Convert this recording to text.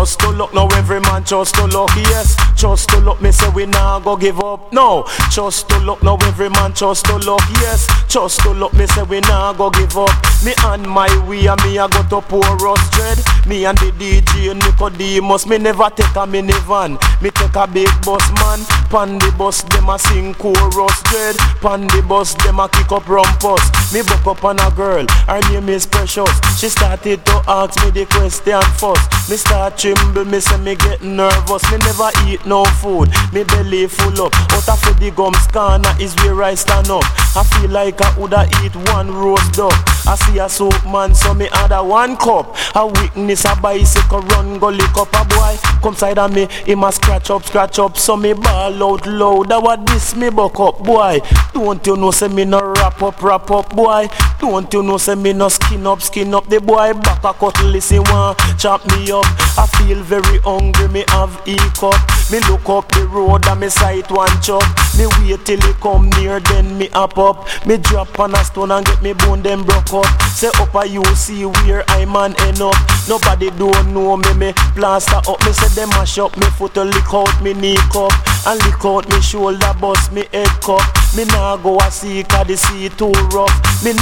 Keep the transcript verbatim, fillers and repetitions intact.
Just to look, now every man just to look, yes. Just to look, me say we nah go give up, no. Just to look, now every man just to look, yes. Just to look, me say we nah go give up. Me on my way and me a go to pour us dread. Me and the D J Nicodemus, me never take a minivan. Me take a big bus man. Pan the bus, them a sing chorus dread. Pan the bus, them a kick up rumpus. Me buck up on a girl, her name is Precious. She started to ask me the question first. Me start tremble, me say me get nervous. Me never eat no food, me belly full up. Out of the gums corner is where I stand up. I feel like I woulda eat one roast duck. I see a soap man, so me order one cup. A witness a bicycle run go lick up a boy. Come side of me, him a scratch up, scratch up. So me ball out loud, that what this me buck up boy. Don't you know say me no wrap up, wrap up boy. Don't you know say me no skin up, skin up. The boy back a cut, listen one, chop me up. I feel very hungry, me have hiccup. Me look up the road and me sight one chop. Me wait till he come near, then me up up. Me drop on a stone and get me bone them broke up. Say up a you see where I man end up. Nobody don't know me, me plaster up. Me say them mash up me foot to lick out me knee cup. And lick out me shoulder bust me head cup. Me nah go a see cause the sea too rough. Me